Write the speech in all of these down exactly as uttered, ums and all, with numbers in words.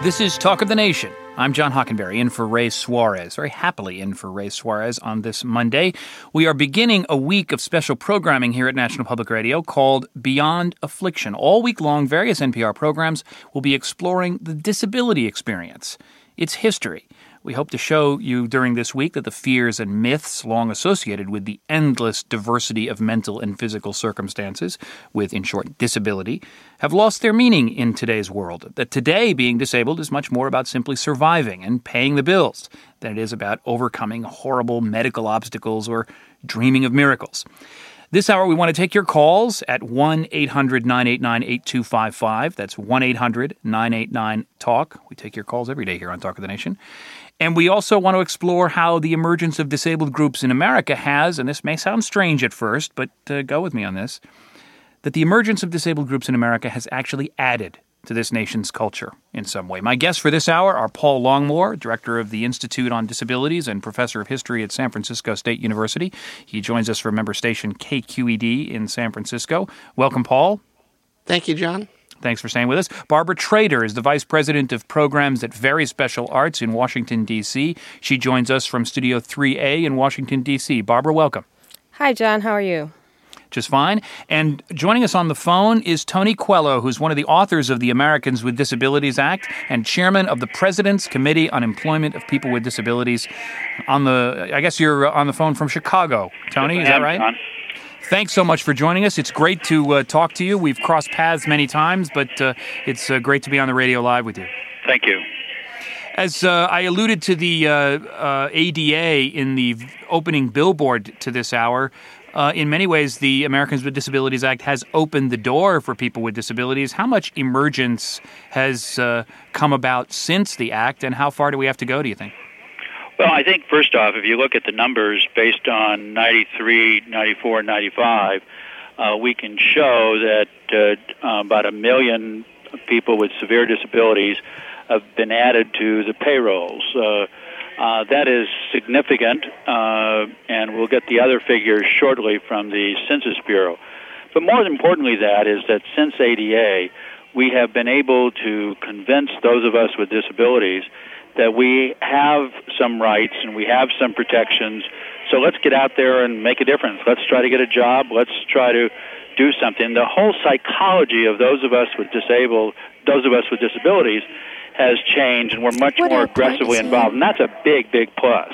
This is Talk of the Nation. I'm John Hockenberry, in for Ray Suarez, very happily in for Ray Suarez on this Monday. We are beginning a week of special programming here at National Public Radio called Beyond Affliction. All week long, various N P R programs will be exploring the disability experience, its history. We hope to show you during this week that the fears and myths long associated with the endless diversity of mental and physical circumstances, with, in short, disability, have lost their meaning in today's world. That today, being disabled is much more about simply surviving and paying the bills than it is about overcoming horrible medical obstacles or dreaming of miracles. This hour, we want to take your calls at one eight hundred nine eight nine eight two five five. That's one eight hundred nine eight nine talk. We take your calls every day here on Talk of the Nation. And we also want to explore how the emergence of disabled groups in America has, and this may sound strange at first, but uh, go with me on this, that the emergence of disabled groups in America has actually added to this nation's culture in some way. My guests for this hour are Paul Longmore, director of the Institute on Disabilities and professor of history at San Francisco State University. He joins us from member station K Q E D in San Francisco. Welcome, Paul. Thank you, John. Thanks for staying with us. Barbara Trader is the Vice President of Programs at Very Special Arts in Washington, D C She joins us from Studio three A in Washington, D C Barbara, welcome. Hi, John. How are you? Just fine. And joining us on the phone is Tony Coelho, who's one of the authors of the Americans with Disabilities Act and chairman of the President's Committee on Employment of People with Disabilities. On the, I guess you're on the phone from Chicago. Tony, is that right? John. Thanks so much for joining us. It's great to uh, talk to you. We've crossed paths many times, but uh, it's uh, great to be on the radio live with you. Thank you. As uh, I alluded to the uh, uh, A D A in the opening billboard to this hour, uh, in many ways, the Americans with Disabilities Act has opened the door for people with disabilities. How much emergence has uh, come about since the act, and how far do we have to go, do you think? Well, I think, first off, if you look at the numbers based on ninety-three, ninety-four, ninety-five, uh, we can show that uh, uh, about a million people with severe disabilities have been added to the payrolls. Uh, uh, that is significant, uh, and we'll get the other figures shortly from the Census Bureau. But more importantly, that is that since A D A, we have been able to convince those of us with disabilities that we have some rights and we have some protections. So let's get out there and make a difference. Let's try to get a job. Let's try to do something. The whole psychology of those of us with disabled, those of us with disabilities has changed, and we're much What more are aggressively points, involved. And that's a big, big plus.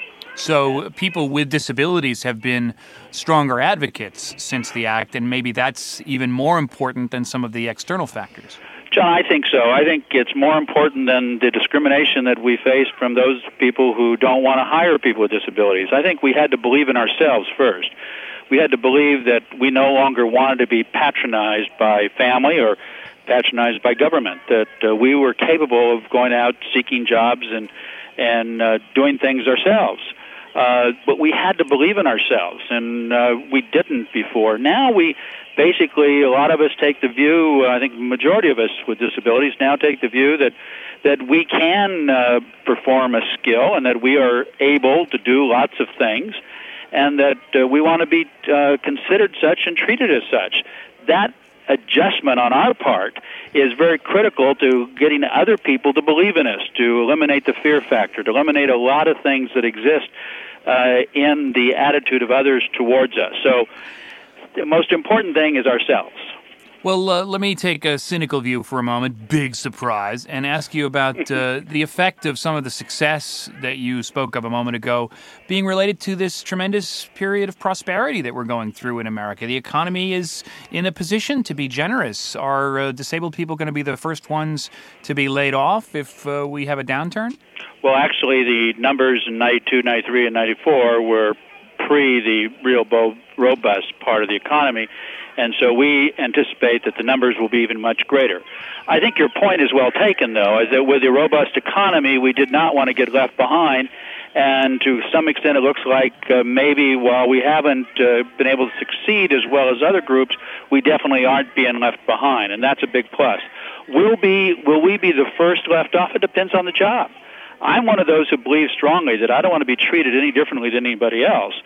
So people with disabilities have been stronger advocates since the act, and maybe that's even more important than some of the external factors. John, I think so. I think it's more important than the discrimination that we face from those people who don't want to hire people with disabilities. I think we had to believe in ourselves first. We had to believe that we no longer wanted to be patronized by family or patronized by government, that uh, we were capable of going out seeking jobs and, and uh, doing things ourselves. Uh, but we had to believe in ourselves, and uh, we didn't before. Now we basically, a lot of us take the view, uh, I think the majority of us with disabilities now take the view that that we can uh, perform a skill and that we are able to do lots of things, and that uh, we want to be uh, considered such and treated as such. That adjustment on our part is very critical to getting other people to believe in us, to eliminate the fear factor, to eliminate a lot of things that exist uh, in the attitude of others towards us. So the most important thing is ourselves. Well, uh, let me take a cynical view for a moment, big surprise, and ask you about uh, the effect of some of the success that you spoke of a moment ago being related to this tremendous period of prosperity that we're going through in America. The economy is in a position to be generous. Are uh, disabled people going to be the first ones to be laid off if uh, we have a downturn? Well, actually, the numbers in ninety-two, ninety-three, and ninety-four were pre the real bo- robust part of the economy. And so we anticipate that the numbers will be even much greater. I think your point is well taken, though, is that with a robust economy, we did not want to get left behind. And to some extent, it looks like uh, maybe while we haven't uh, been able to succeed as well as other groups, we definitely aren't being left behind, and that's a big plus. Will be will we be the first left off? It depends on the job. I'm one of those who believes strongly that I don't want to be treated any differently than anybody else.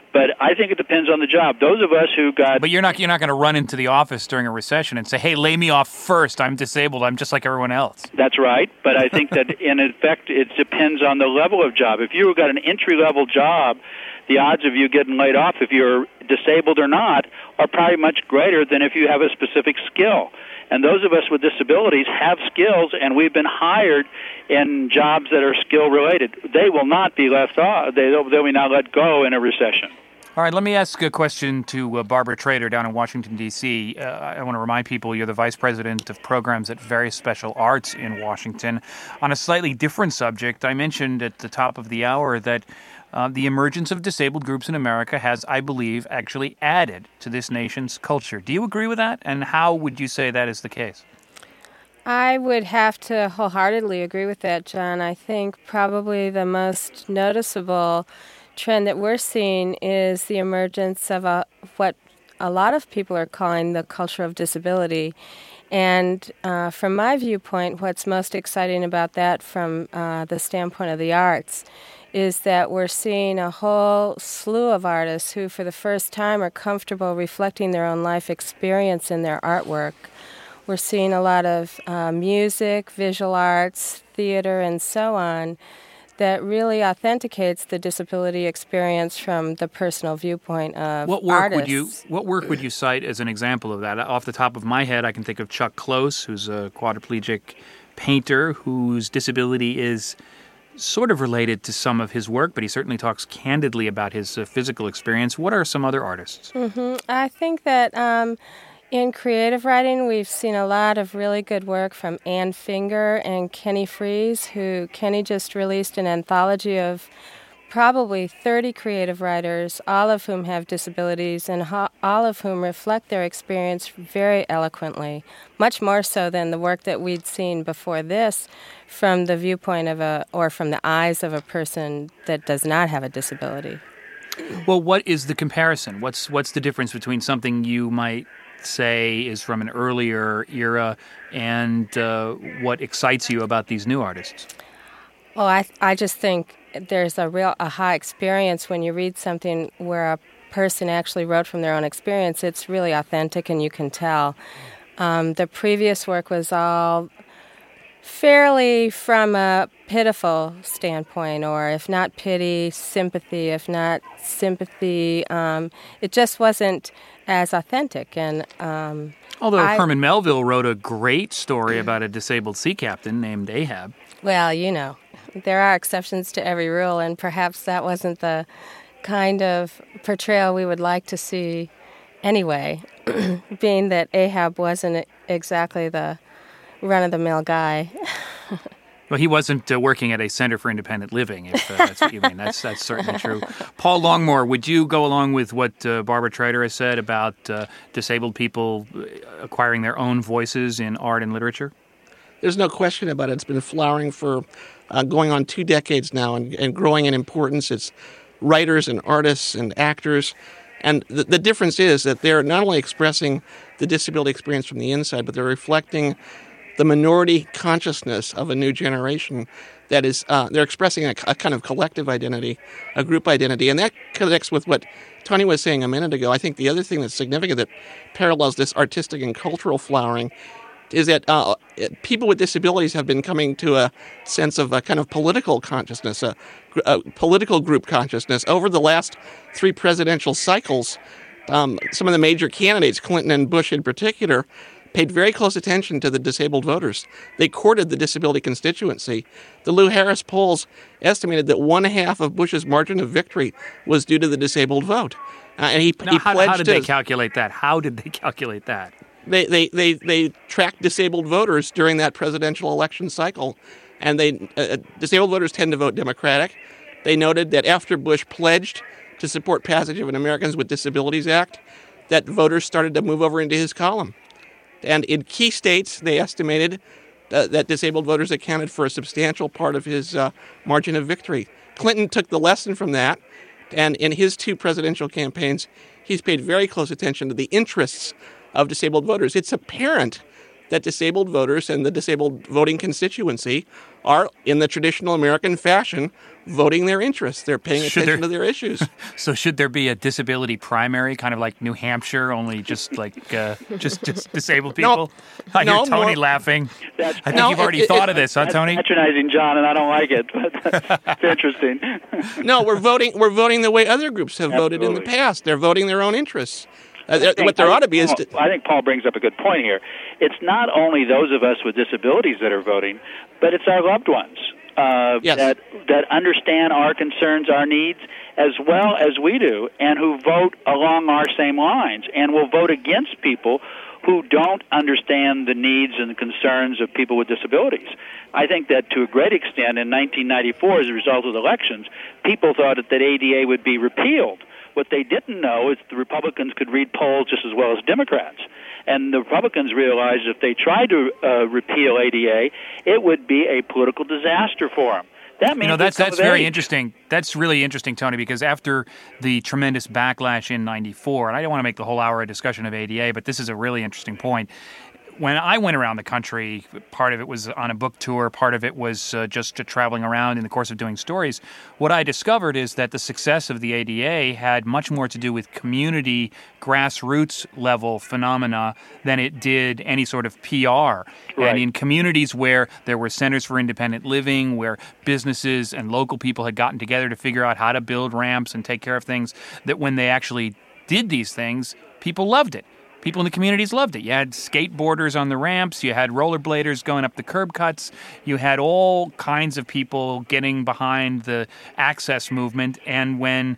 But I think it depends on the job. Those of us who got... But you're not you're not going to run into the office during a recession and say, hey, lay me off first. I'm disabled. I'm just like everyone else. That's right. But I think that, in effect, it depends on the level of job. If you've got an entry-level job, the odds of you getting laid off, if you're disabled or not, are probably much greater than if you have a specific skill. And those of us with disabilities have skills, and we've been hired in jobs that are skill-related. They will not be left off. They, they'll be not let go in a recession. All right, let me ask a question to uh, Barbara Trader down in Washington, D C Uh, I want to remind people you're the Vice President of Programs at Various Special Arts in Washington. On a slightly different subject, I mentioned at the top of the hour that uh, the emergence of disabled groups in America has, I believe, actually added to this nation's culture. Do you agree with that? And how would you say that is the case? I would have to wholeheartedly agree with that, John. I think probably the most noticeable trend that we're seeing is the emergence of a, what a lot of people are calling the culture of disability. And uh, from my viewpoint, what's most exciting about that from uh, the standpoint of the arts is that we're seeing a whole slew of artists who, for the first time, are comfortable reflecting their own life experience in their artwork. We're seeing a lot of uh, music, visual arts, theater, and so on that really authenticates the disability experience from the personal viewpoint of what work artists. Would you, what work would you cite as an example of that? Off the top of my head, I can think of Chuck Close, who's a quadriplegic painter whose disability is sort of related to some of his work, but he certainly talks candidly about his uh, physical experience. What are some other artists? Mm-hmm. I think that Um, in creative writing, we've seen a lot of really good work from Ann Finger and Kenny Freese, who Kenny just released an anthology of probably thirty creative writers, all of whom have disabilities and ho- all of whom reflect their experience very eloquently, much more so than the work that we'd seen before this from the viewpoint of a, or from the eyes of a person that does not have a disability. Well, what is the comparison? What's what's the difference between something you might say is from an earlier era and uh, what excites you about these new artists? Well, I I just think there's a real aha experience when you read something where a person actually wrote from their own experience. It's really authentic and you can tell. Um, the previous work was all fairly from a pitiful standpoint, or if not pity, sympathy. If not sympathy, um, it just wasn't as authentic. And um, although I, Herman Melville wrote a great story about a disabled sea captain named Ahab. Well, you know, there are exceptions to every rule, and perhaps that wasn't the kind of portrayal we would like to see anyway, being that Ahab wasn't exactly the run-of-the-mill guy. Well, he wasn't uh, working at a Center for Independent Living, if uh, that's what you mean. That's that's certainly true. Paul Longmore, would you go along with what uh, Barbara Trader has said about uh, disabled people acquiring their own voices in art and literature? There's no question about it. It's been flowering for uh, going on two decades now and, and growing in importance. It's writers and artists and actors. And the, the difference is that they're not only expressing the disability experience from the inside, but they're reflecting the minority consciousness of a new generation that is, uh, they're expressing a, a kind of collective identity, a group identity. And that connects with what Tony was saying a minute ago. I think the other thing that's significant that parallels this artistic and cultural flowering is that uh, people with disabilities have been coming to a sense of a kind of political consciousness, a, a political group consciousness. Over the last three presidential cycles, um, some of the major candidates, Clinton and Bush in particular, paid very close attention to the disabled voters. They courted the disability constituency. The Lou Harris polls estimated that one half of Bush's margin of victory was due to the disabled vote. Uh, and he, now, he how, pledged how did his, they calculate that? How did they calculate that? They, they, they, they tracked disabled voters during that presidential election cycle, and they uh, disabled voters tend to vote Democratic. They noted that after Bush pledged to support passage of an Americans with Disabilities Act, that voters started to move over into his column. And in key states, they estimated uh, that disabled voters accounted for a substantial part of his uh, margin of victory. Clinton took the lesson from that, and in his two presidential campaigns, he's paid very close attention to the interests of disabled voters. It's apparent that disabled voters and the disabled voting constituency are, in the traditional American fashion, voting their interests. They're paying Should attention there- to their issues. So should there be a disability primary, kind of like New Hampshire, only just like uh, just, just disabled people? I no, hear Tony more- laughing. That's- I think No, you've already it- thought it- of this, huh, That's Tony? patronizing, John, and I don't like it, but it's interesting. No, we're voting. We're voting the way other groups have voted in the Absolutely. past. They're voting their own interests. Uh, I think- what there I ought to think be is. Paul- To, I think Paul brings up a good point here. It's not only those of us with disabilities that are voting, but it's our loved ones uh, Yes. that that understand our concerns, our needs, as well as we do, and who vote along our same lines, and will vote against people who don't understand the needs and the concerns of people with disabilities. I think that to a great extent in nineteen ninety-four, as a result of the elections, people thought that, that A D A would be repealed. What they didn't know is the Republicans could read polls just as well as Democrats. And the Republicans realized if they tried to uh, repeal A D A, it would be a political disaster for them. That means You know, that's they come that's of very age. interesting. That's really interesting, Tony, because after the tremendous backlash in ninety-four, and I don't want to make the whole hour a discussion of A D A, but this is a really interesting point. When I went around the country, part of it was on a book tour, part of it was uh, just uh, traveling around in the course of doing stories. What I discovered is that the success of the A D A had much more to do with community, grassroots level phenomena than it did any sort of P R. Right. And in communities where there were centers for independent living, where businesses and local people had gotten together to figure out how to build ramps and take care of things, that when they actually did these things, people loved it. People in the communities loved it. You had skateboarders on the ramps. You had rollerbladers going up the curb cuts. You had all kinds of people getting behind the access movement. And when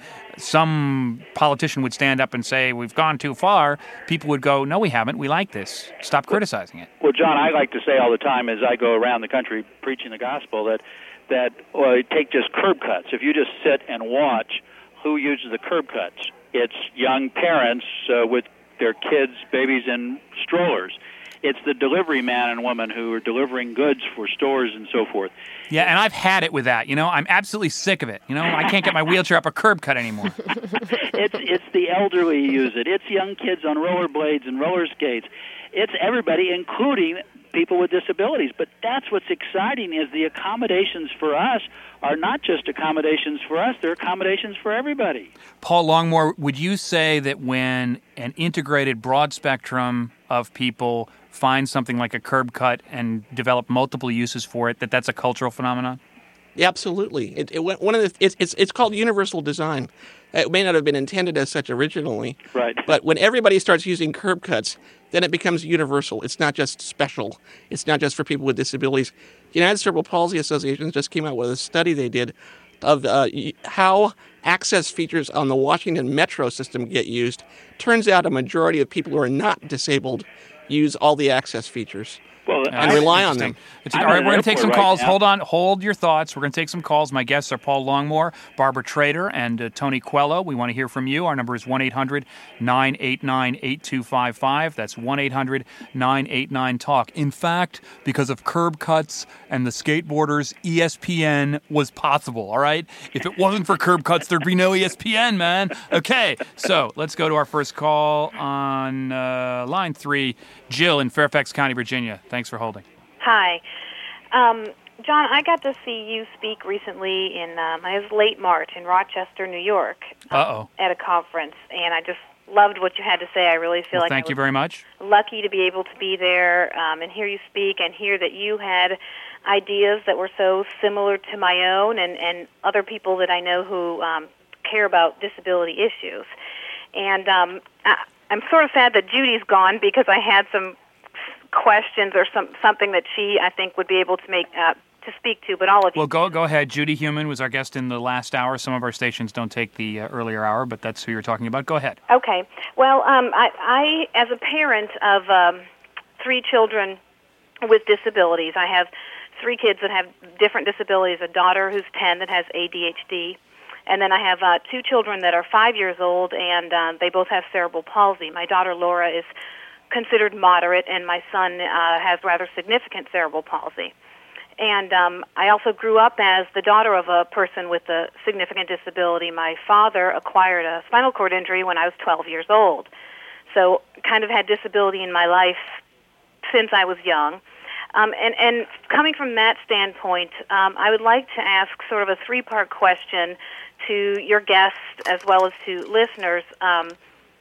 some politician would stand up and say, we've gone too far, people would go, no, we haven't. We like this. Stop criticizing it. Well, John, I like to say all the time as I go around the country preaching the gospel that, that well, take just curb cuts. If you just sit and watch who uses the curb cuts, it's young parents uh, with their kids, babies in strollers. It's the delivery man and woman who are delivering goods for stores and so forth. Yeah, and I've had it with that. You know, I'm absolutely sick of it. You know, I can't get my wheelchair up a curb cut anymore. It's it's the elderly who use it. It's young kids on rollerblades and roller skates. It's everybody, including people with disabilities. But that's what's exciting is the accommodations for us are not just accommodations for us, they're accommodations for everybody. Paul Longmore, would you say that when an integrated broad spectrum of people find something like a curb cut and develop multiple uses for it, that that's a cultural phenomenon? Yeah, absolutely. It, it one of the it's it's it's called universal design. It may not have been intended as such originally, Right. But when everybody starts using curb cuts, then it becomes universal. It's not just special. It's not just for people with disabilities. The United Cerebral Palsy Association just came out with a study they did of uh, how access features on the Washington Metro system get used. Turns out a majority of people who are not disabled use all the access features. Well, And rely on them. It's, I'm all right, at we're an going to take some airport right calls. now. Hold on. Hold your thoughts. We're going to take some calls. My guests are Paul Longmore, Barbara Trader, and uh, Tony Coelho. We want to hear from you. Our number is one eight hundred nine eight nine eight two five five. That's one eight hundred nine eight nine talk. In fact, because of curb cuts and the skateboarders, E S P N was possible, all right? If it wasn't for curb cuts, there'd be no E S P N, man. Okay, so let's go to our first call on uh, line three. Jill in Fairfax County, Virginia. Thanks for holding. Hi. Um, John, I got to see you speak recently in, um, it was late March in Rochester, New York. Uh-oh. At a conference, and I just loved what you had to say. I really feel Well, like thank I you was very much. lucky to be able to be there um, and hear you speak and hear that you had ideas that were so similar to my own and, and other people that I know who um, care about disability issues. And um, I, I'm sort of sad that Judy's gone because I had some questions or some something that she, I think, would be able to make uh, to speak to, but all of you. Well, go go ahead. Judy Human was our guest in the last hour. Some of our stations don't take the uh, earlier hour, but that's who you're talking about. Go ahead. Okay. Well, um, I, I, as a parent of um, three children with disabilities, I have three kids that have different disabilities, a daughter who's ten that has A D H D, and then I have uh, two children that are five years old, and uh, they both have cerebral palsy. My daughter, Laura, is considered moderate, and my son uh, has rather significant cerebral palsy. And um, I also grew up as the daughter of a person with a significant disability. My father acquired a spinal cord injury when I was twelve years old. So kind of had disability in my life since I was young. Um, and, and coming from that standpoint, um, I would like to ask sort of a three-part question to your guests as well as to listeners um,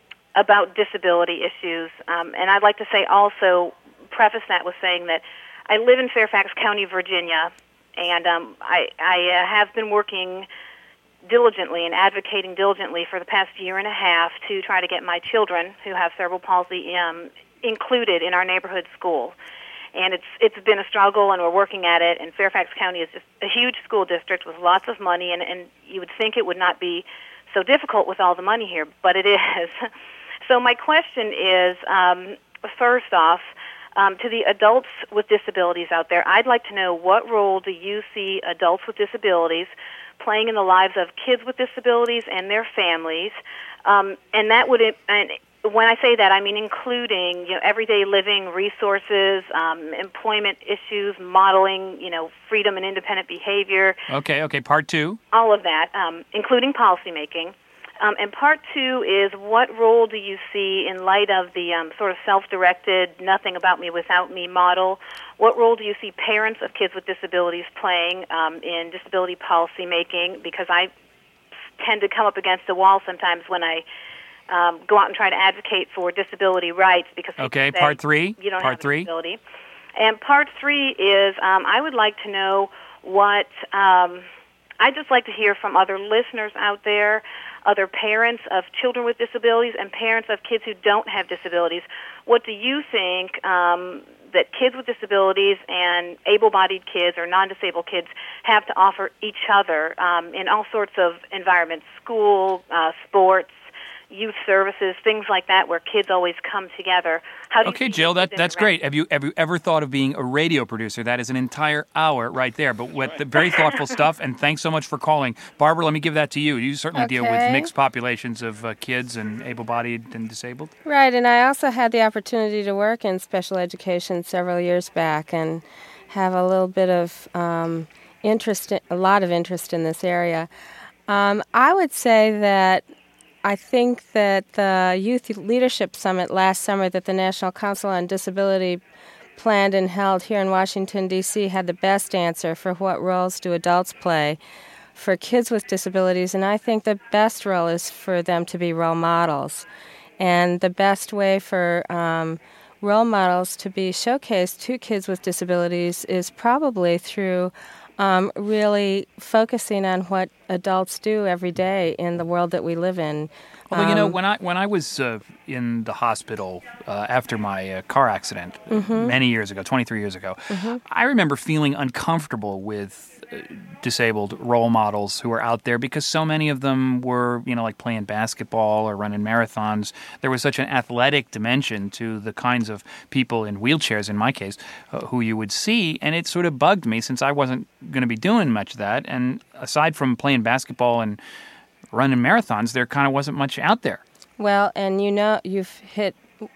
about disability issues. Um, and I'd like to say also, preface that with saying that I live in Fairfax County, Virginia, and um, I, I uh, have been working diligently and advocating diligently for the past year and a half to try to get my children who have cerebral palsy um, included in our neighborhood school. And it's it's been a struggle, and we're working at it. And Fairfax County is just a huge school district with lots of money, and, and you would think it would not be so difficult with all the money here, but it is. So my question is, um, first off, um, to the adults with disabilities out there, I'd like to know, what role do you see adults with disabilities playing in the lives of kids with disabilities and their families? Um, and that would, and when I say that, I mean including, you know, everyday living resources, um, employment issues, modeling, you know, freedom and independent behavior. Okay, okay, part two. All of that, um, including policymaking. Um, and part two is, what role do you see in light of the um, sort of self-directed, nothing about me without me model? What role do you see parents of kids with disabilities playing um, in disability policymaking? Because I tend to come up against a wall sometimes when I Um, go out and try to advocate for disability rights, because okay, say, part three. You don't part have a three. disability. And part three is, um, I would like to know what um, I'd just like to hear from other listeners out there, other parents of children with disabilities, and parents of kids who don't have disabilities. What do you think um, that kids with disabilities and able-bodied kids or non-disabled kids have to offer each other um, in all sorts of environments, school, uh, sports, youth services, things like that, where kids always come together? How do okay, you Jill, that that's great. Have you have you ever thought of being a radio producer? That is an entire hour right there. But with the very thoughtful stuff, and thanks so much for calling. Barbara, let me give that to you. You certainly okay. deal with mixed populations of uh, kids and able-bodied and disabled. Right, and I also had the opportunity to work in special education several years back and have a little bit of um, interest, in, a lot of interest in this area. Um, I would say that I think that the Youth Leadership Summit last summer that the National Council on Disability planned and held here in Washington, D C had the best answer for what roles do adults play for kids with disabilities, and I think the best role is for them to be role models. And the best way for um, role models to be showcased to kids with disabilities is probably through Um, really focusing on what adults do every day in the world that we live in. Although, um, you know, Um, when I when I was uh, in the hospital uh, after my uh, car accident mm-hmm. many years ago, twenty-three years ago, mm-hmm. I remember feeling uncomfortable with uh, disabled role models who were out there, because so many of them were, you know, like playing basketball or running marathons. There was such an athletic dimension to the kinds of people in wheelchairs, in my case, uh, who you would see, and it sort of bugged me since I wasn't going to be doing much of that. And aside from playing basketball and running marathons, there kind of wasn't much out there. Well, and you know, you've hit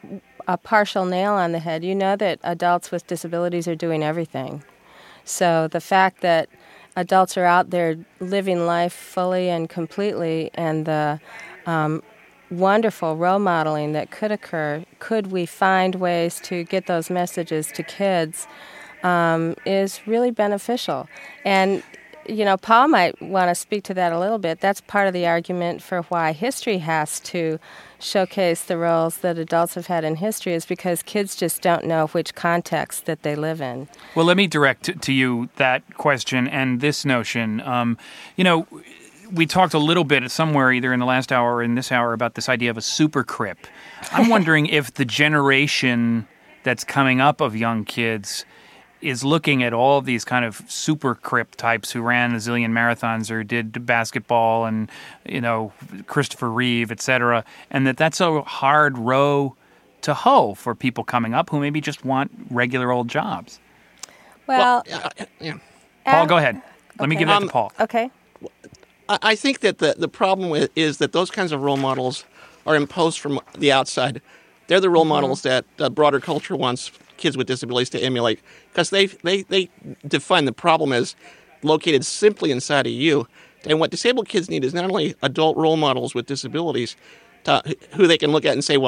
a partial nail on the head. You know that adults with disabilities are doing everything. So the fact that adults are out there living life fully and completely, and the um, wonderful role modeling that could occur, could we find ways to get those messages to kids, um, is really beneficial. And you know, Paul might want to speak to that a little bit. That's part of the argument for why history has to showcase the roles that adults have had in history, is because kids just don't know which context that they live in. Well, let me direct to you that question and this notion. Um, you know, we talked a little bit somewhere, either in the last hour or in this hour, about this idea of a super crip. I'm wondering if the generation that's coming up of young kids is looking at all of these kind of super crip types who ran a zillion marathons or did basketball and, you know, Christopher Reeve, et cetera, and that that's a hard row to hoe for people coming up who maybe just want regular old jobs. Well, well uh, yeah. Paul, go ahead. Let okay. me give that um, to Paul. Okay. I think that the, the problem with, is that those kinds of role models are imposed from the outside. They're the role mm-hmm. models that uh, broader culture wants kids with disabilities to emulate, because they, they, they define the problem as located simply inside of you. And what disabled kids need is not only adult role models with disabilities to, who they can look at and say, well,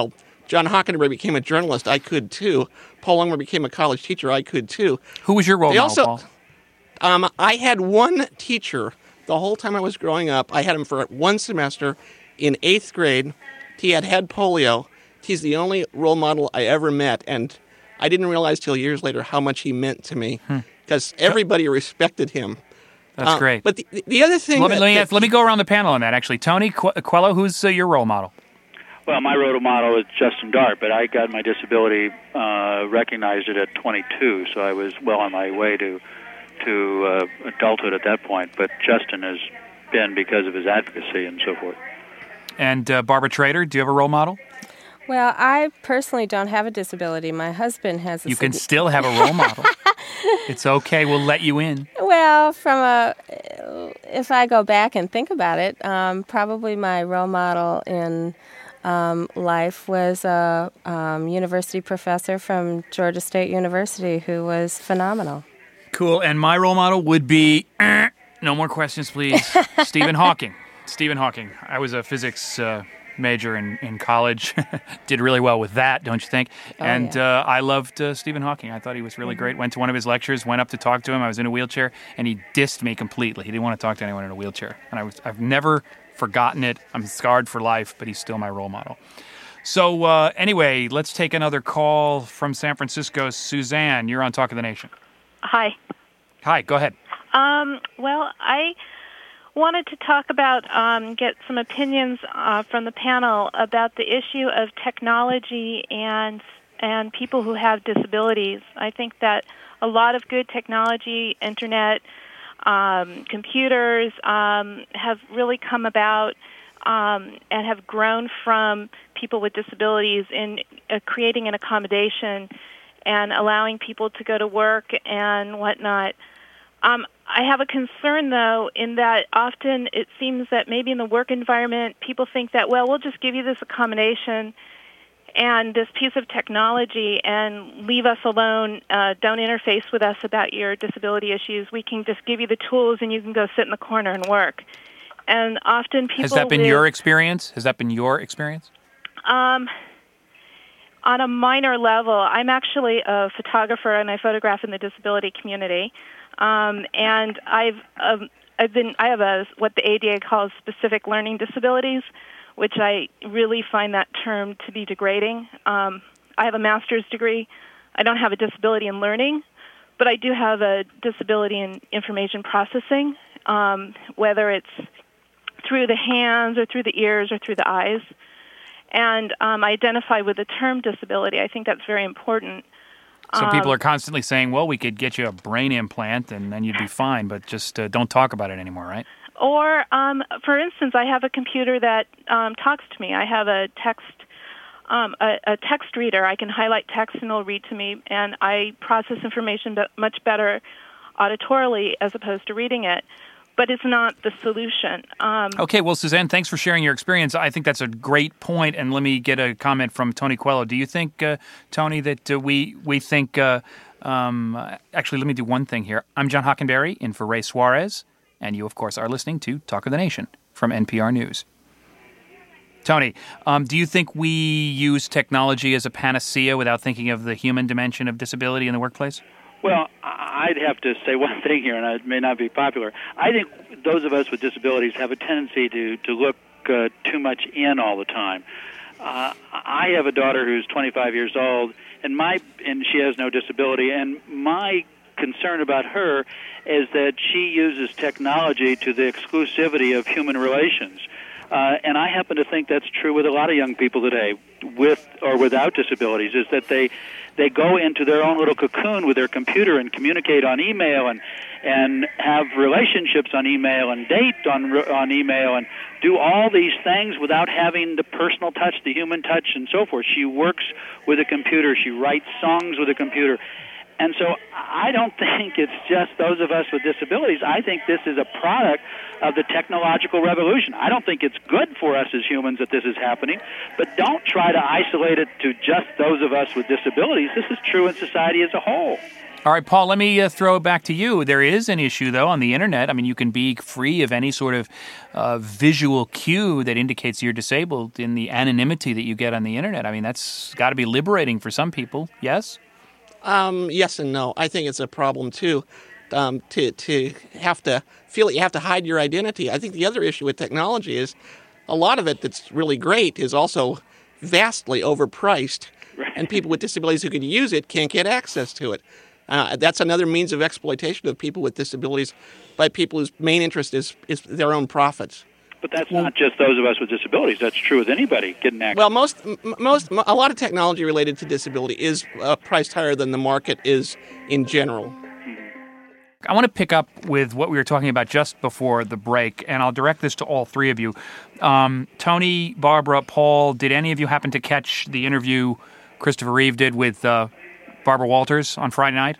John Hockenberry became a journalist, I could too. Paul Unger became a college teacher, I could too. Who was your role They model, also, Paul? Um, I had one teacher the whole time I was growing up. I had him for one semester in eighth grade. He had had polio. He's the only role model I ever met, and I didn't realize till years later how much he meant to me because hmm. everybody respected him. That's uh, great. But the, the other thing... Let me, that, let, me, that, let me go around the panel on that, actually. Tony Coelho, who's uh, your role model? Well, my role model is Justin Dart, but I got my disability uh, recognized it at twenty-two, so I was well on my way to to uh, adulthood at that point. But Justin has been because of his advocacy and so forth. And uh, Barbara Trader, do you have a role model? Well, I personally don't have a disability. My husband has a... You can sig- still have a role model. It's okay. We'll let you in. Well, from a... If I go back and think about it, um, probably my role model in um, life was a um, university professor from Georgia State University who was phenomenal. Cool. And my role model would be... Uh, no more questions, please. Stephen Hawking. Stephen Hawking. I was a physics... Uh, major in, in college. Did really well with that, don't you think? Oh, and yeah. uh, I loved uh, Stephen Hawking. I thought he was really mm-hmm. great. Went to one of his lectures, went up to talk to him. I was in a wheelchair, and he dissed me completely. He didn't want to talk to anyone in a wheelchair. And I was, I've never forgotten it. I'm scarred for life, but he's still my role model. So uh, anyway, let's take another call from San Francisco. Suzanne, you're on Talk of the Nation. Hi. Hi, go ahead. Um, well, I... wanted to talk about, um, get some opinions uh, from the panel about the issue of technology and and people who have disabilities. I think that a lot of good technology, internet, um, computers, um, have really come about um, and have grown from people with disabilities in uh, creating an accommodation and allowing people to go to work and whatnot. Um, I have a concern, though, in that often it seems that maybe in the work environment, people think that, well, we'll just give you this accommodation and this piece of technology and leave us alone. Uh, don't interface with us about your disability issues. We can just give you the tools and you can go sit in the corner and work. And often people... Has that been live, your experience? Has that been your experience? Um, on a minor level, I'm actually a photographer and I photograph in the disability community. Um, and I've um, I've been I have a what the A D A calls specific learning disabilities, which I really find that term to be degrading. Um, I have a master's degree. I don't have a disability in learning, but I do have a disability in information processing, um, whether it's through the hands or through the ears or through the eyes. And um, I identify with the term disability. I think that's very important. So people are constantly saying, well, we could get you a brain implant and then you'd be fine, but just uh, don't talk about it anymore, right? Or, um, for instance, I have a computer that um, talks to me. I have a text um, a, a text reader. I can highlight text and it'll read to me, and I process information much better auditorily as opposed to reading it. But it's not the solution. Um, okay, well, Suzanne, thanks for sharing your experience. I think that's a great point, and let me get a comment from Tony Coelho. Do you think, uh, Tony, that uh, we we think... Uh, um, actually, let me do one thing here. I'm John Hockenberry, in for Ray Suarez, and you, of course, are listening to Talk of the Nation from N P R News. Tony, um, do you think we use technology as a panacea without thinking of the human dimension of disability in the workplace? Well, I'd have to say one thing here, and it may not be popular. I think those of us with disabilities have a tendency to, to look uh, too much in all the time. Uh, I have a daughter who's twenty-five years old, and my and she has no disability, and my concern about her is that she uses technology to the exclusivity of human relations. Uh, and I happen to think that's true with a lot of young people today, with or without disabilities, is that they they go into their own little cocoon with their computer and communicate on email and and have relationships on email and date on on email and do all these things without having the personal touch, the human touch, and so forth. She works with a computer. She writes songs with a computer. And so I don't think it's just those of us with disabilities. I think this is a product of the technological revolution. I don't think it's good for us as humans that this is happening, but don't try to isolate it to just those of us with disabilities. This is true in society as a whole. All right, Paul, let me uh, throw it back to you. There is an issue, though, on the Internet. I mean, you can be free of any sort of uh, visual cue that indicates you're disabled in the anonymity that you get on the Internet. I mean, that's got to be liberating for some people, yes? Um, yes and no. I think it's a problem, too, um, to, to have to feel that you have to hide your identity. I think the other issue with technology is a lot of it that's really great is also vastly overpriced, right. And people with disabilities who could use it can't get access to it. Uh, that's another means of exploitation of people with disabilities by people whose main interest is, is their own profits. But that's well, not just those of us with disabilities. That's true with anybody getting access. Well, most, most, a lot of technology related to disability is uh, priced higher than the market is in general. I want to pick up with what we were talking about just before the break, and I'll direct this to all three of you. Um, Tony, Barbara, Paul, did any of you happen to catch the interview Christopher Reeve did with uh, Barbara Walters on Friday night?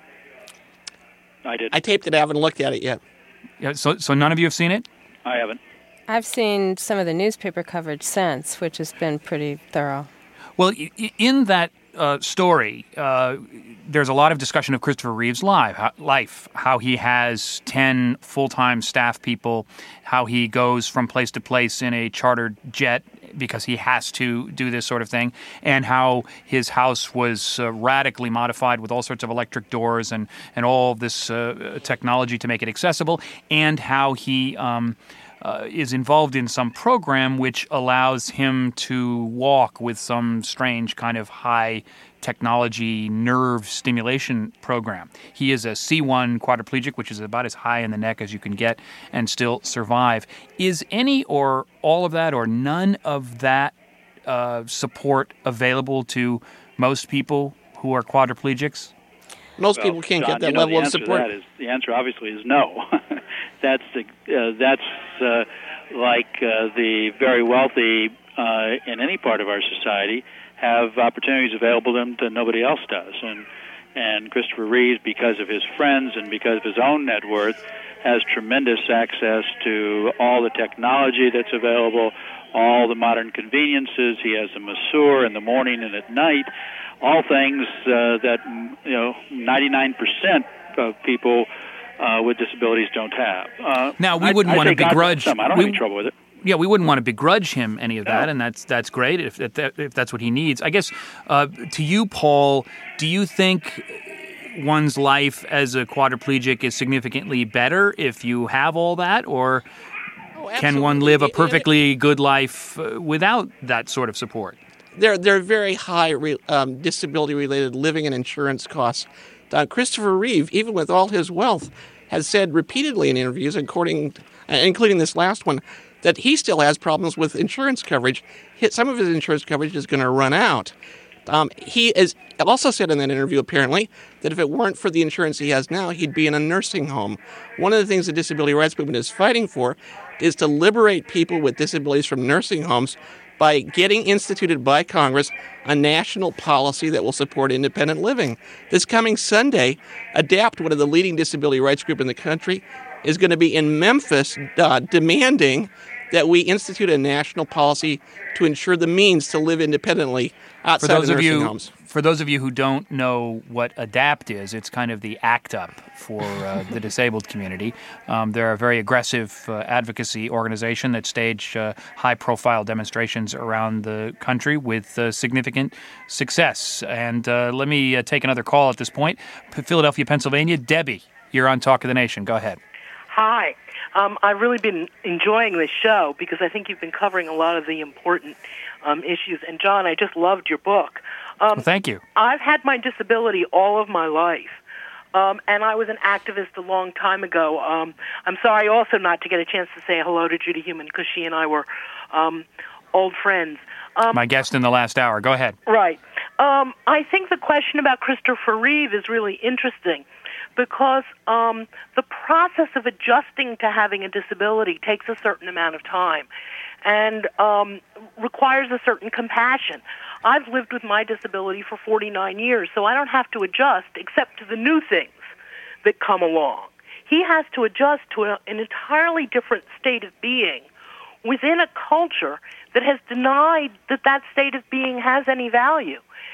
I did. I taped it. I haven't looked at it yet. Yeah, so, so none of you have seen it? I haven't. I've seen some of the newspaper coverage since, which has been pretty thorough. Well, in that uh, story, uh, there's a lot of discussion of Christopher Reeve's life, life, how he has ten full-time staff people, how he goes from place to place in a chartered jet because he has to do this sort of thing, and how his house was uh, radically modified with all sorts of electric doors and, and all of this uh, technology to make it accessible, and how he um, uh, is involved in some program which allows him to walk with some strange kind of high technology nerve stimulation program. He is a C one quadriplegic, which is about as high in the neck as you can get and still survive. Is any or all of that or none of that uh, support available to most people who are quadriplegics? Most well, people can't John, get that you know, level of the support. Answer to that is, the answer obviously is no. that's the, uh, that's uh, like uh, the very wealthy uh, in any part of our society have opportunities available to them that nobody else does. And and Christopher Reeve, because of his friends and because of his own net worth, has tremendous access to all the technology that's available, all the modern conveniences. He has a masseur in the morning and at night, all things uh, that, you know, ninety-nine percent of people uh, with disabilities don't have. Uh, now, we wouldn't I, want I to begrudge... I don't we, have any trouble with it. Yeah, we wouldn't want to begrudge him any of that, no. and that's that's great if that, if that's what he needs. I guess uh, to you, Paul, do you think one's life as a quadriplegic is significantly better if you have all that, or oh, can one live a perfectly good life uh, without that sort of support? There, there are very high re, um, disability-related living and insurance costs. Uh, Christopher Reeve, even with all his wealth, has said repeatedly in interviews, according, uh, including this last one, that he still has problems with insurance coverage. Some of his insurance coverage is going to run out. Um, he has also said in that interview, apparently, that if it weren't for the insurance he has now, he'd be in a nursing home. One of the things the disability rights movement is fighting for is to liberate people with disabilities from nursing homes by getting instituted by Congress a national policy that will support independent living. This coming Sunday, ADAPT, one of the leading disability rights groups in the country, is going to be in Memphis uh, demanding that we institute a national policy to ensure the means to live independently outside for those of nursing of you, homes. For those of you who don't know what ADAPT is, it's kind of the ACT UP for uh, the disabled community. Um, they're a very aggressive uh, advocacy organization that stage uh, high-profile demonstrations around the country with uh, significant success. And uh, let me uh, take another call at this point. P- Philadelphia, Pennsylvania. Debbie, you're on Talk of the Nation. Go ahead. Hi. Um, I've really been enjoying this show because I think you've been covering a lot of the important um, issues. And, John, I just loved your book. Um, well, thank you. I've had my disability all of my life, um, and I was an activist a long time ago. Um, I'm sorry also not to get a chance to say hello to Judy Heumann because she and I were um, old friends. Um, my guest in the last hour. Go ahead. Right. Um, I think the question about Christopher Reeve is really interesting, because um, the process of adjusting to having a disability takes a certain amount of time and um, requires a certain compassion. I've lived with my disability for forty-nine years, so I don't have to adjust except to the new things that come along. He has to adjust to a, an entirely different state of being within a culture that has denied that that state of being has any value.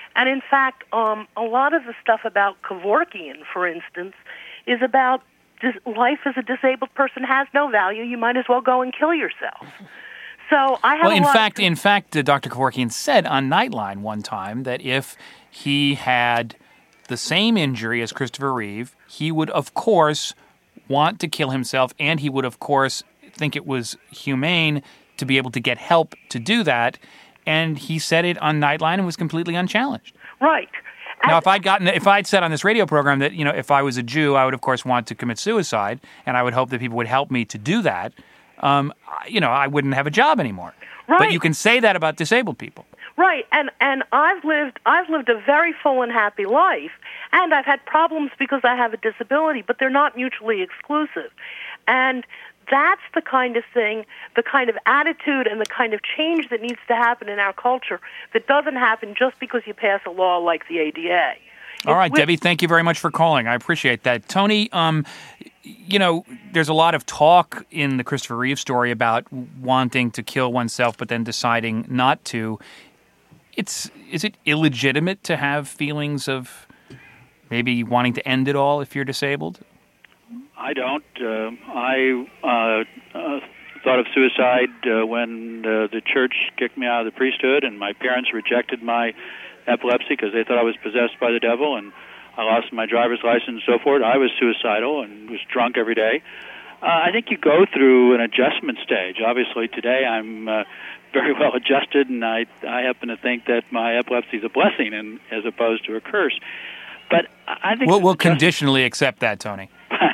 And in fact, um, a lot of the stuff about Kevorkian, for instance, is about dis- life as a disabled person has no value. You might as well go and kill yourself. So I have well, a in lot fact, of... in fact, uh, Doctor Kevorkian said on Nightline one time that if he had the same injury as Christopher Reeve, he would, of course, want to kill himself, and he would, of course, think it was humane to be able to get help to do that. And he said it on Nightline and was completely unchallenged. Right. Now, if I'd gotten, if I'd said on this radio program that, you know, if I was a Jew, I would, of course, want to commit suicide, and I would hope that people would help me to do that, um, you know, I wouldn't have a job anymore. Right. But you can say that about disabled people. Right, and and I've lived I've lived a very full and happy life, and I've had problems because I have a disability, but they're not mutually exclusive. And that's the kind of thing, the kind of attitude and the kind of change that needs to happen in our culture that doesn't happen just because you pass a law like the A D A. All right, with- Debbie, thank you very much for calling. I appreciate that. Tony, um, you know, there's a lot of talk in the Christopher Reeve story about wanting to kill oneself but then deciding not to. It's is it illegitimate to have feelings of maybe wanting to end it all if you're disabled? I don't. Uh, I uh, uh, thought of suicide uh, when uh, the church kicked me out of the priesthood, and my parents rejected my epilepsy because they thought I was possessed by the devil, and I lost my driver's license and so forth. I was suicidal and was drunk every day. Uh, I think you go through an adjustment stage. Obviously, today I'm uh, very well adjusted, and I I happen to think that my epilepsy is a blessing and as opposed to a curse. But I think We'll, we'll just- conditionally accept that, Tony.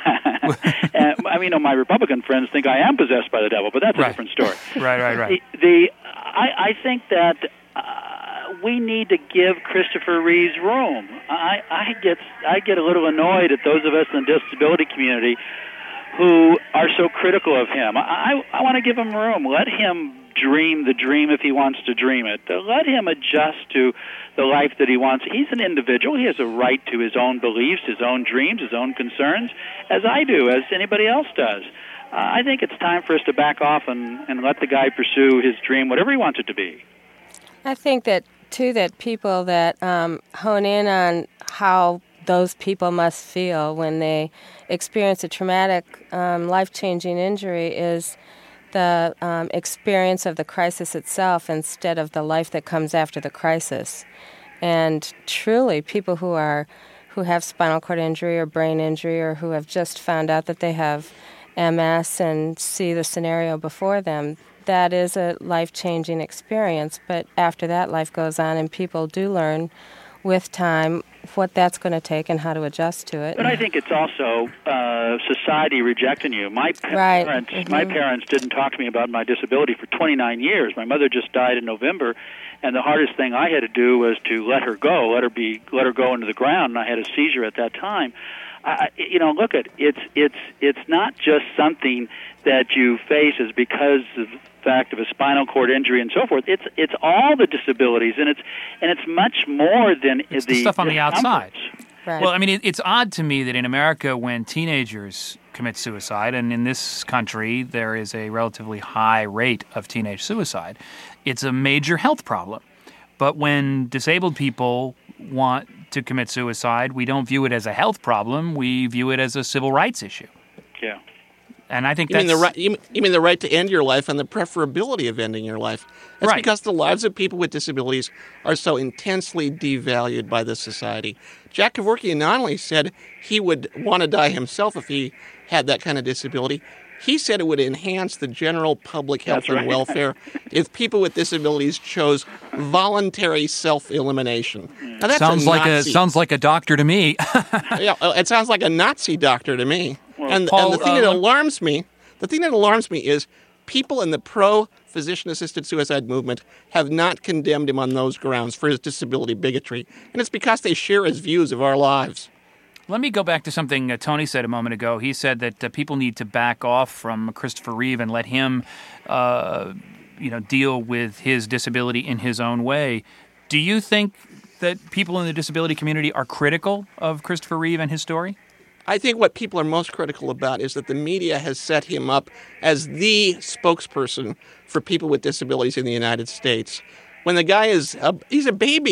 uh, I mean, you know, my Republican friends think I am possessed by the devil, but that's a Right. different story. Right, right, right. The, the I, I think that uh, we need to give Christopher Reeves room. I, I get I get a little annoyed at those of us in the disability community who are so critical of him. I, I want to give him room. Let him dream the dream if he wants to dream it. Let him adjust to the life that he wants. He's an individual. He has a right to his own beliefs, his own dreams, his own concerns, as I do, as anybody else does. Uh, I think it's time for us to back off and, and let the guy pursue his dream, whatever he wants it to be. I think that, too, that people that um, hone in on how those people must feel when they experience a traumatic, um, life-changing injury is the um, experience of the crisis itself instead of the life that comes after the crisis. And truly, people who are who have spinal cord injury or brain injury or who have just found out that they have M S and see the scenario before them, that is a life-changing experience. But after that, life goes on, and people do learn with time what that's going to take and how to adjust to it. But I think it's also uh, society rejecting you. My pa- Right. parents, Mhm. my parents didn't talk to me about my disability for twenty-nine years. My mother just died in November, and the hardest thing I had to do was to let her go, let her be, let her go into the ground. And I had a seizure at that time. I, you know, look at it's it's it's not just something that you face as because of the fact of a spinal cord injury and so forth. It's it's all the disabilities, and it's and it's much more than It's the, the stuff on the outside. Right. Well, I mean, it, it's odd to me that in America, when teenagers commit suicide, and in this country there is a relatively high rate of teenage suicide, it's a major health problem. But when disabled people want to commit suicide, we don't view it as a health problem. We view it as a civil rights issue. Yeah. And I think You that's... mean, the right, you, mean- you mean the right to end your life and the preferability of ending your life. That's Right. because the lives of people with disabilities are so intensely devalued by this society. Jack Kevorkian not only said he would want to die himself if he had that kind of disability, he said it would enhance the general public health That's and right. welfare if people with disabilities chose voluntary self-elimination. Now, that's sounds a like a Nazi. sounds like a doctor to me. Yeah, uh, it sounds like a Nazi doctor to me. and, Paul, and the thing uh, that lem- alarms me, the thing that alarms me is people in the pro-physician-assisted suicide movement have not condemned him on those grounds for his disability bigotry, and it's because they share his views of our lives. Let me go back to something uh, Tony said a moment ago. He said that uh, people need to back off from Christopher Reeve and let him, uh, you know, deal with his disability in his own way. Do you think that people in the disability community are critical of Christopher Reeve and his story? I think what people are most critical about is that the media has set him up as the spokesperson for people with disabilities in the United States. When the guy is, a, he's a baby.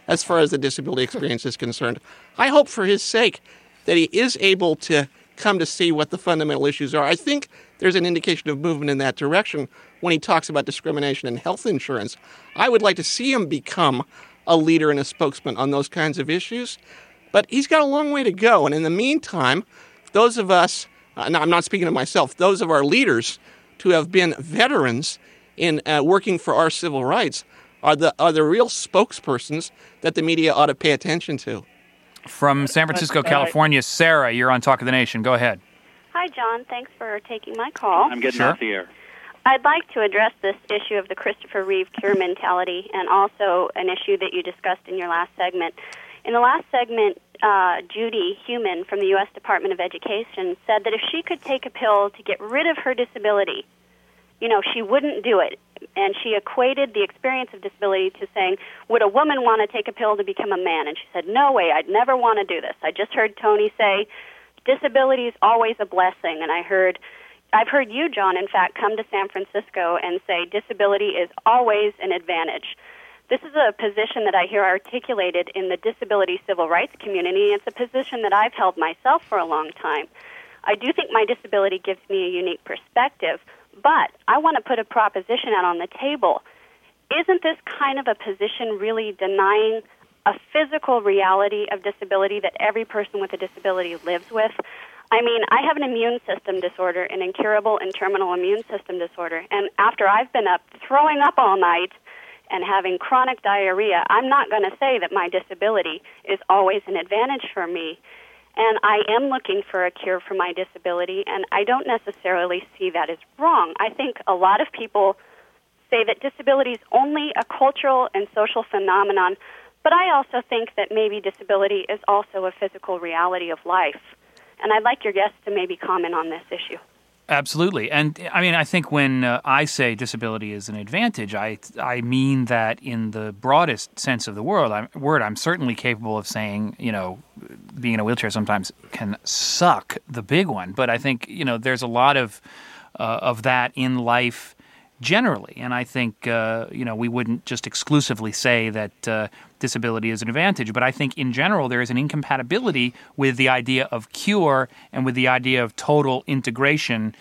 as far as the disability experience is concerned. I hope for his sake that he is able to come to see what the fundamental issues are. I think there's an indication of movement in that direction when he talks about discrimination in health insurance. I would like to see him become a leader and a spokesman on those kinds of issues. But he's got a long way to go. And in the meantime, those of us, uh, no, I'm not speaking of myself, those of our leaders who have been veterans in uh, working for our civil rights are the are the real spokespersons that the media ought to pay attention to. From San Francisco, California, Sarah, you're on Talk of the Nation. Go ahead. Hi, John. Thanks for taking my call. I'm getting Sure. off the air. I'd like to address this issue of the Christopher Reeve cure mentality and also an issue that you discussed in your last segment. In the last segment, uh, Judy Heumann from the U S Department of Education said that if she could take a pill to get rid of her disability, you know, she wouldn't do it. And she equated the experience of disability to saying, would a woman want to take a pill to become a man? And she said, no way, I'd never want to do this. I just heard Tony say, disability is always a blessing. And I heard, I've heard you, John, in fact, come to San Francisco and say disability is always an advantage. This is a position that I hear articulated in the disability civil rights community. It's a position that I've held myself for a long time. I do think my disability gives me a unique perspective, but I want to put a proposition out on the table. Isn't this kind of a position really denying a physical reality of disability that every person with a disability lives with? I mean, I have an immune system disorder, an incurable and terminal immune system disorder, and after I've been up throwing up all night and having chronic diarrhea, I'm not going to say that my disability is always an advantage for me. And I am looking for a cure for my disability, and I don't necessarily see that as wrong. I think a lot of people say that disability is only a cultural and social phenomenon, but I also think that maybe disability is also a physical reality of life. And I'd like your guests to maybe comment on this issue. Absolutely. And I mean, I think when uh, I say disability is an advantage, I I mean that in the broadest sense of the word. I'm, word, I'm certainly capable of saying, you know, being in a wheelchair sometimes can suck, the big one. But I think, you know, there's a lot of uh, of that in life generally. And I think, uh, you know, we wouldn't just exclusively say that uh, disability is an advantage. But I think in general there is an incompatibility with the idea of cure and with the idea of total integration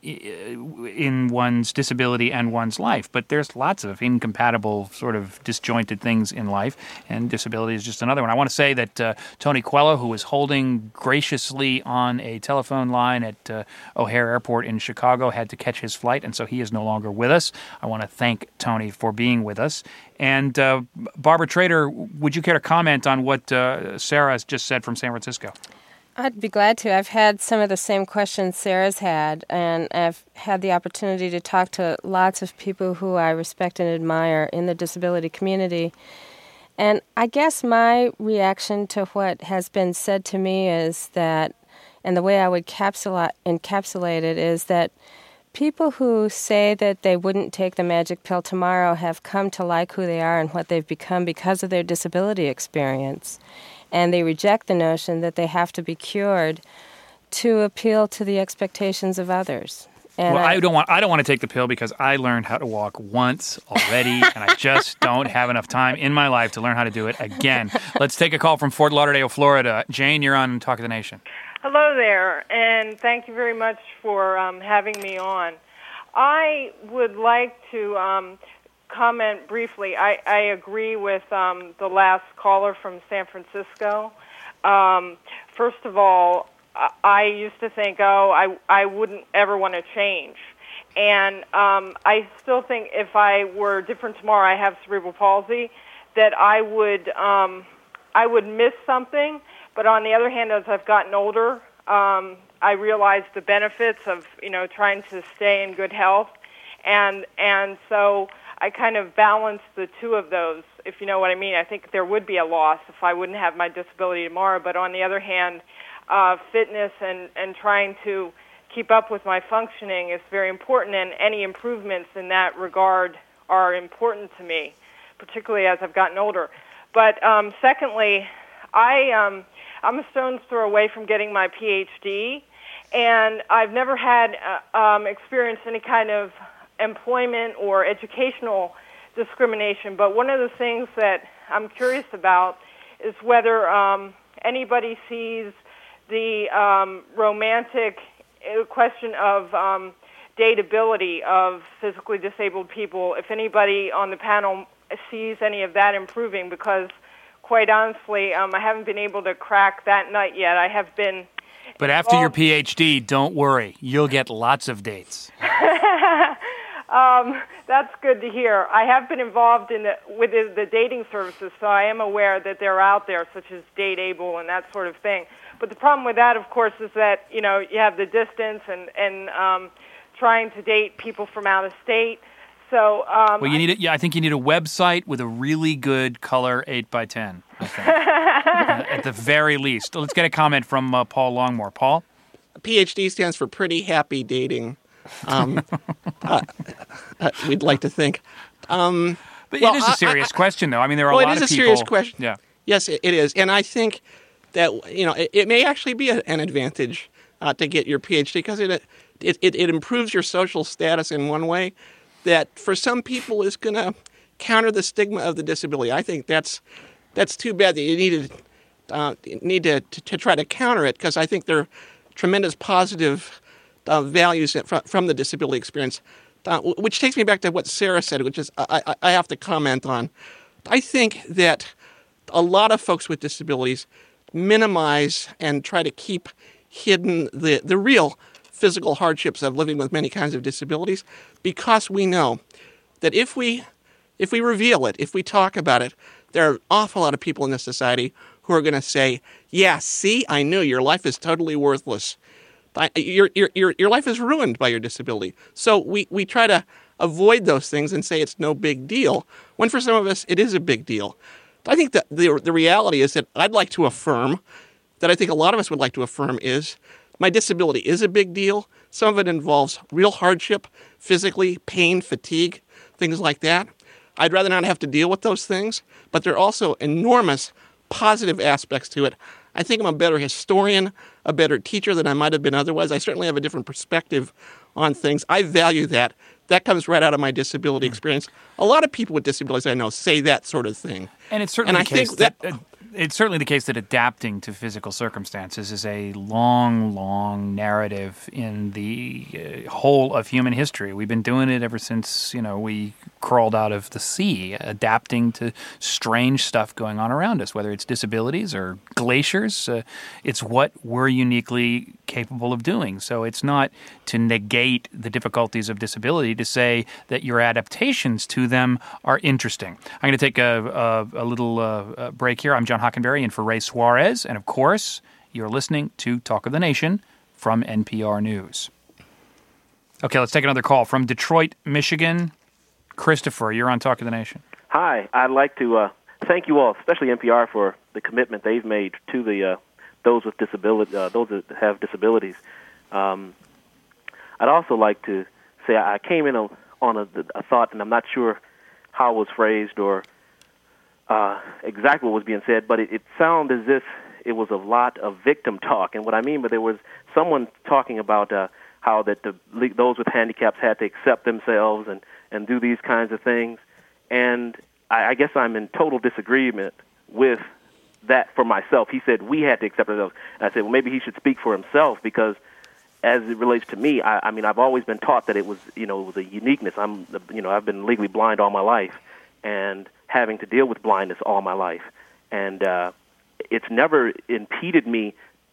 in one's disability and one's life. But there's lots of incompatible, sort of disjointed things in life, and disability is just another one. I want to say that uh, Tony Coelho, who was holding graciously on a telephone line at uh, O'Hare Airport in Chicago, had to catch his flight, and so he is no longer with us. I want to thank Tony for being with us. And uh, Barbara Trader, would you care to comment on what uh, Sarah has just said from San Francisco? I'd be glad to. I've had some of the same questions Sarah's had, and I've had the opportunity to talk to lots of people who I respect and admire in the disability community. And I guess my reaction to what has been said to me is that, and the way I would capsula- encapsulate it is that people who say that they wouldn't take the magic pill tomorrow have come to like who they are and what they've become because of their disability experience. And they reject the notion that they have to be cured to appeal to the expectations of others. And well, I, I don't want I don't want to take the pill because I learned how to walk once already, and I just don't have enough time in my life to learn how to do it again. Let's take a call from Fort Lauderdale, Florida. Jane, you're on Talk of the Nation. Hello there, and thank you very much for um, having me on. I would like to um, comment briefly. I, I agree with um, the last caller from San Francisco. Um, first of all, I, I used to think, oh, I, I wouldn't ever want to change. And um, I still think if I were different tomorrow, I have cerebral palsy, that I would um, I would miss something. But on the other hand, as I've gotten older, um, I realized the benefits of, you know, trying to stay in good health. And and so I kind of balance the two of those, if you know what I mean. I think there would be a loss if I wouldn't have my disability tomorrow. But on the other hand, uh, fitness and, and trying to keep up with my functioning is very important, and any improvements in that regard are important to me, particularly as I've gotten older. But um, secondly, I, um, I'm a stone's throw away from getting my P H D, and I've never had uh, um, experienced any kind of employment or educational discrimination, but one of the things that I'm curious about is whether um, anybody sees the um, romantic question of um, dateability of physically disabled people, if anybody on the panel sees any of that improving, because quite honestly, um, I haven't been able to crack that nut yet. I have been... But after your P H D, don't worry. You'll get lots of dates. um, that's good to hear. I have been involved in the, with the, the dating services, so I am aware that they're out there, such as Dateable and that sort of thing. But the problem with that, of course, is that, you know, you have the distance and, and um, trying to date people from out of state. So, um, well, you need a, yeah, I think you need a website with a really good color eight by ten, I think, uh, at the very least. Let's get a comment from uh, Paul Longmore. Paul? P H D stands for Pretty Happy Dating. Um, uh, uh, we'd like to think. Um, but well, it is a serious I, I, question, though. I mean, there are well, a lot of people... Well, it is a serious question. Yeah. Yes, it, it is. And I think that, you know, it, it may actually be a, an advantage uh, to get your P H D because it, it, it, it improves your social status in one way that for some people is going to counter the stigma of the disability. I think that's that's too bad that you need to, uh, need to, to, to try to counter it because I think there are tremendous positive uh, values from, from the disability experience, uh, which takes me back to what Sarah said, which is I, I, I have to comment on. I think that a lot of folks with disabilities minimize and try to keep hidden the, the real physical hardships of living with many kinds of disabilities because we know that if we if we reveal it, if we talk about it, there are an awful lot of people in this society who are going to say, yeah, see, I knew your life is totally worthless. Your, your, your, your life is ruined by your disability. So we, we try to avoid those things and say it's no big deal, when for some of us it is a big deal. I think that the, the reality is that I'd like to affirm, that I think a lot of us would like to affirm is, my disability is a big deal. Some of it involves real hardship, physically, pain, fatigue, things like that. I'd rather not have to deal with those things, but there are also enormous positive aspects to it. I think I'm a better historian, a better teacher than I might have been otherwise. I certainly have a different perspective on things. I value that. That comes right out of my disability experience. A lot of people with disabilities I know say that sort of thing. And it's certainly and the I case think that... that uh, It's certainly the case that adapting to physical circumstances is a long, long narrative in the uh, whole of human history. We've been doing it ever since, you know, we crawled out of the sea, adapting to strange stuff going on around us, whether it's disabilities or glaciers. Uh, it's what we're uniquely capable of doing. So it's not to negate the difficulties of disability to say that your adaptations to them are interesting. I'm going to take a, a, a little uh, break here. I'm John Hockenberry in for Ray Suarez. And of course, you're listening to Talk of the Nation from N P R News. Okay, let's take another call from Detroit, Michigan. Christopher, you're on Talk of the Nation. Hi, I'd like to uh, thank you all, especially N P R, for the commitment they've made to the uh, those with disability, uh, those that have disabilities. Um, I'd also like to say I came in a, on a, a thought, and I'm not sure how it was phrased or uh, exactly what was being said, but it, it sounded as if it was a lot of victim talk. And what I mean, but there was someone talking about uh, how that the those with handicaps had to accept themselves and, and do these kinds of things. And I, I guess I'm in total disagreement with that for myself. He said we had to accept ourselves. And I said, well, maybe he should speak for himself, because as it relates to me, I, I mean, I've always been taught that it was, you know, it was a uniqueness. I'm, you know, I've been legally blind all my life and having to deal with blindness all my life. And uh, it's never impeded me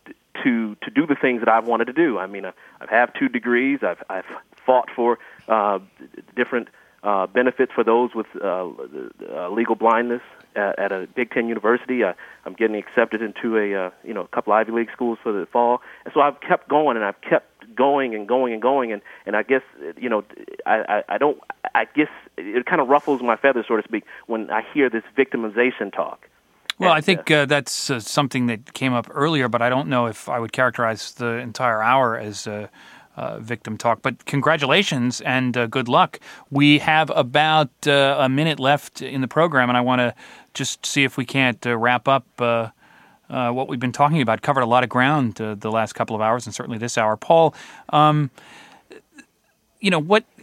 to to do the things that I've wanted to do. I mean, I, I have two degrees. I've, I've fought for uh, different uh, benefits for those with uh, uh, legal blindness at, at a Big Ten university. I, I'm getting accepted into a uh, you know a couple Ivy League schools for the fall, and so I've kept going and I've kept going and going and going, and, and I guess you know I, I, I don't I guess it kind of ruffles my feathers, so to speak, when I hear this victimization talk. Well, I think uh, that's uh, something that came up earlier, but I don't know if I would characterize the entire hour as uh, uh, victim talk. But congratulations and uh, good luck. We have about uh, a minute left in the program, and I want to just see if we can't uh, wrap up uh, uh, what we've been talking about. Covered a lot of ground uh, the last couple of hours, and certainly this hour. Paul, um, you know, what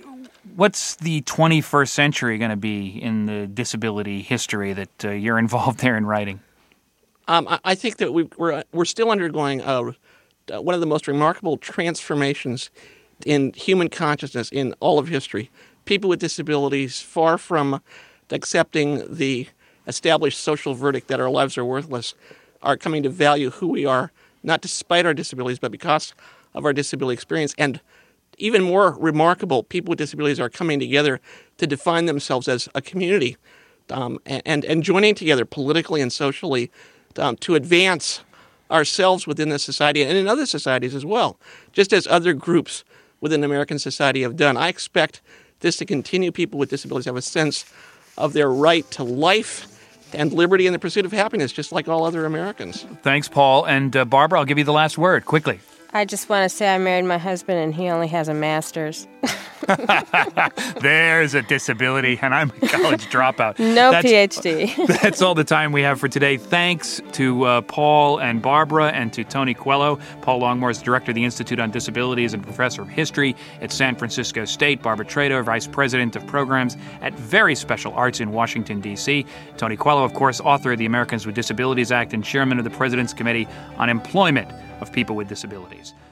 What's the twenty-first century going to be in the disability history that uh, you're involved there in writing? Um, I, I think that we, we're we're still undergoing uh, one of the most remarkable transformations in human consciousness in all of history. People with disabilities, far from accepting the established social verdict that our lives are worthless, are coming to value who we are, not despite our disabilities, but because of our disability experience. And even more remarkable, people with disabilities are coming together to define themselves as a community um, and, and joining together politically and socially um, to advance ourselves within this society and in other societies as well, just as other groups within American society have done. I expect this to continue. People with disabilities have a sense of their right to life and liberty and the pursuit of happiness, just like all other Americans. Thanks, Paul. And uh, Barbara, I'll give you the last word, quickly. I just want to say I married my husband and he only has a master's. There's a disability, and I'm a college dropout. No that's, P H D. That's all the time we have for today. Thanks to uh, Paul and Barbara and to Tony Coelho. Paul Longmore is director of the Institute on Disabilities and professor of history at San Francisco State. Barbara Trader, vice president of programs at Very Special Arts in Washington, D C Tony Coelho, of course, author of the Americans with Disabilities Act and chairman of the President's Committee on Employment of People with Disabilities.